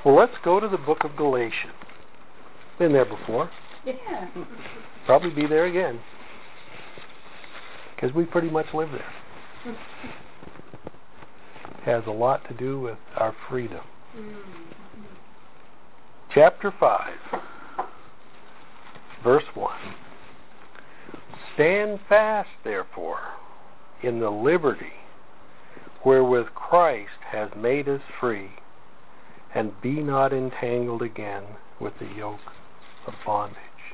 Well, let's go to the book of Galatians. Been there before. Yeah. Probably be there again. Because we pretty much live there. Has a lot to do with our freedom. Chapter 5, verse 1. Stand fast, therefore, in the liberty wherewith Christ has made us free, and be not entangled again with the yoke of bondage.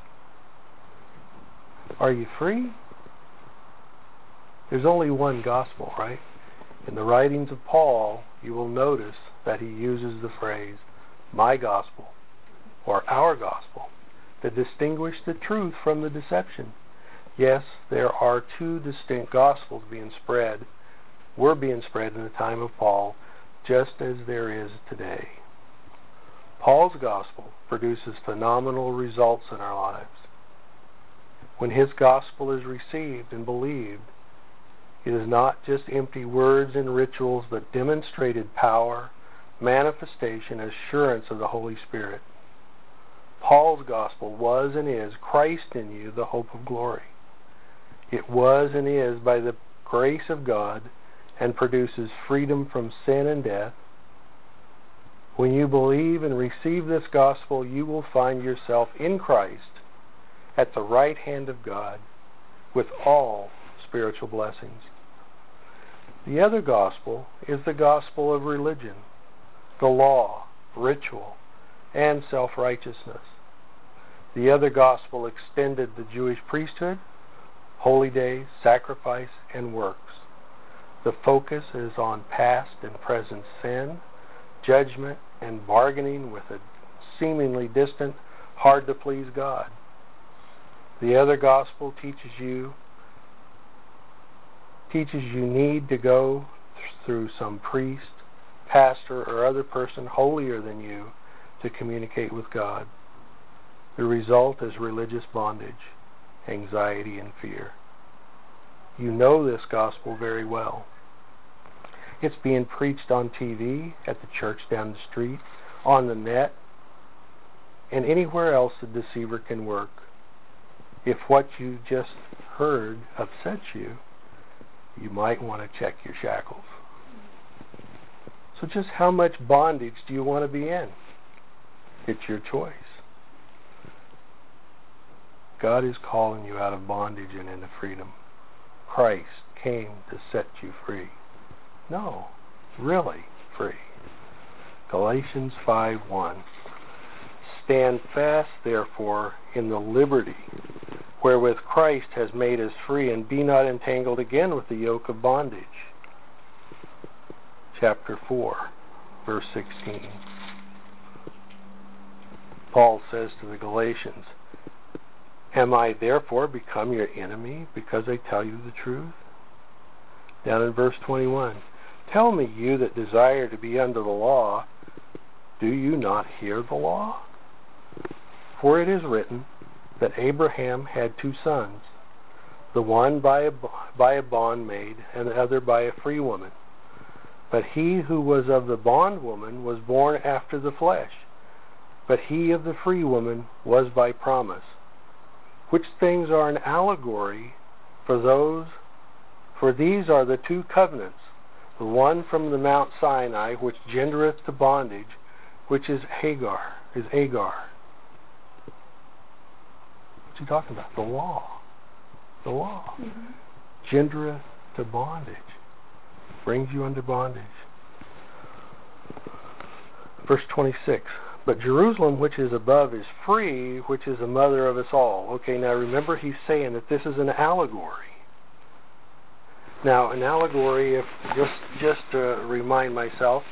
Are you free? There's only one gospel, right? In the writings of Paul, you will notice that he uses the phrase, my gospel, or our gospel, to distinguish the truth from the deception. Yes, there are two distinct gospels were being spread in the time of Paul, just as there is today. Paul's gospel produces phenomenal results in our lives. When his gospel is received and believed, it is not just empty words and rituals, but demonstrated power, manifestation, assurance of the Holy Spirit. Paul's gospel was and is Christ in you, the hope of glory. It was and is by the grace of God and produces freedom from sin and death. When you believe and receive this gospel, you will find yourself in Christ at the right hand of God with all spiritual blessings. The other gospel is the gospel of religion, the law, ritual, and self-righteousness. The other gospel extended the Jewish priesthood, holy days, sacrifice, and works. The focus is on past and present sin, judgment, and bargaining with a seemingly distant, hard-to-please God. The other gospel teaches you need to go through some priest, pastor, or other person holier than you to communicate with God. The result is religious bondage, anxiety, and fear. You know this gospel very well. It's being preached on TV, at the church down the street, on the net, and anywhere else the deceiver can work. If what you just heard upsets you, you might want to check your shackles. So just how much bondage do you want to be in? It's your choice. God is calling you out of bondage and into freedom. Christ came to set you free. No, really free. Galatians 5:1. Stand fast, therefore, in the liberty wherewith Christ has made us free, and be not entangled again with the yoke of bondage. Chapter 4, verse 16. Paul says to the Galatians, am I therefore become your enemy because I tell you the truth? Down in verse 21, tell me, you that desire to be under the law, do you not hear the law? For it is written that Abraham had two sons, the one by a bondmaid and the other by a free woman. But he who was of the bondwoman was born after the flesh, but he of the free woman was by promise. Which things are an allegory for these are the two covenants, the one from the Mount Sinai, which gendereth to bondage, which is Agar. What's he talking about? The law. The law. Gendereth to bondage. Brings you under bondage. Verse 26. But Jerusalem, which is above, is free, which is the mother of us all. Okay, now remember he's saying that this is an allegory. Now, an allegory, if just to remind myself,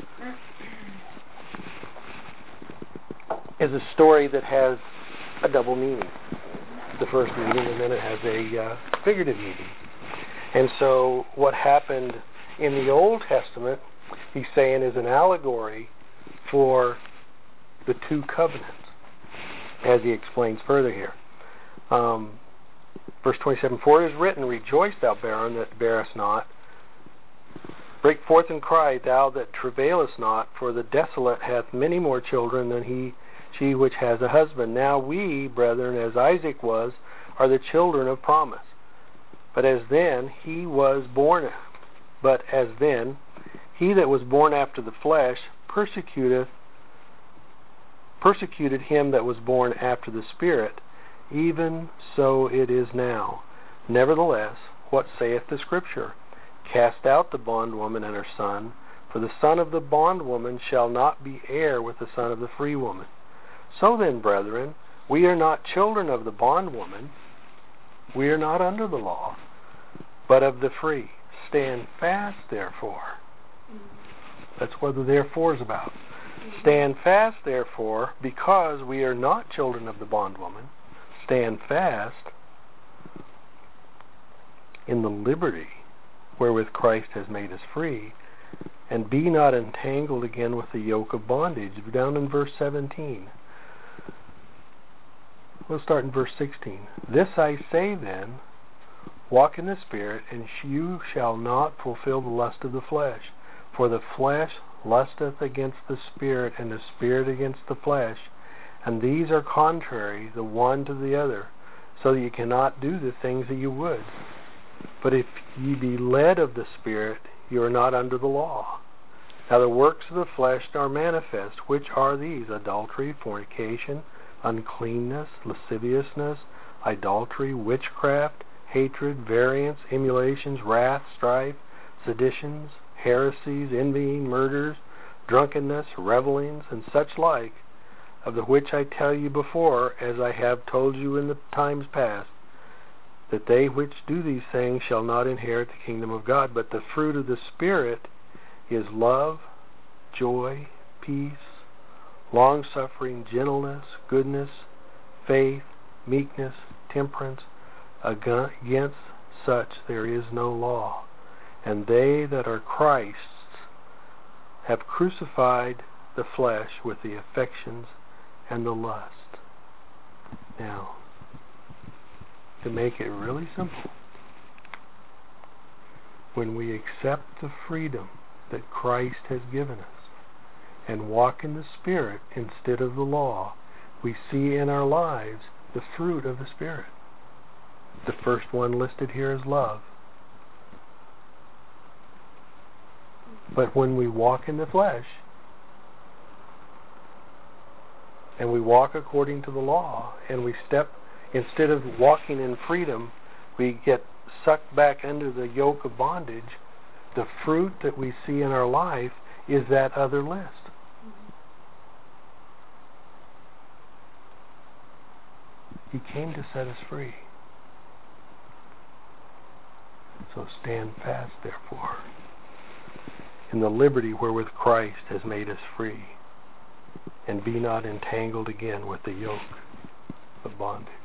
is a story that has a double meaning. The first meaning, and then it has a figurative meaning. And so what happened in the Old Testament, he's saying, is an allegory for the two covenants, as he explains further here. Verse 27, for it is written, rejoice thou barren that bearest not, Break forth and cry, thou that travailest not, for the desolate hath many more children than she which has a husband. Now we, brethren, as Isaac was, are the children of promise. But as then he that was born after the flesh persecuted him that was born after the Spirit, even so it is now. Nevertheless, what saith the Scripture? Cast out the bondwoman and her son, for the son of the bondwoman shall not be heir with the son of the free woman. So then, brethren, we are not children of the bondwoman, we are not under the law, but of the free. Stand fast, therefore. That's what the therefore is about. Stand fast, therefore, because we are not children of the bondwoman. Stand fast in the liberty wherewith Christ has made us free, and be not entangled again with the yoke of bondage. Down in verse 17. We'll start in verse 16. This I say then, walk in the Spirit, and you shall not fulfill the lust of the flesh. For the flesh lusteth against the Spirit, and the Spirit against the flesh. And these are contrary the one to the other, so that you cannot do the things that you would. But if ye be led of the Spirit, you are not under the law. Now the works of the flesh are manifest, which are these: adultery, fornication, uncleanness, lasciviousness, idolatry, witchcraft, hatred, variance, emulations, wrath, strife, seditions, heresies, envying, murders, drunkenness, revellings, and such like, of the which I tell you before, as I have told you in the times past, that they which do these things shall not inherit the kingdom of God. But the fruit of the Spirit is love, joy, peace, long-suffering, gentleness, goodness, faith, meekness, temperance. Against such there is no law. And they that are Christ's have crucified the flesh with the affections and the lust. Now, to make it really simple, when we accept the freedom that Christ has given us and walk in the Spirit instead of the law, we see in our lives the fruit of the Spirit. The first one listed here is love. But when we walk in the flesh, and we walk according to the law, and we instead of walking in freedom, we get sucked back under the yoke of bondage, the fruit that we see in our life is that other list. He came to set us free. So stand fast, therefore, in the liberty wherewith Christ has made us free, and be not entangled again with the yoke of bondage.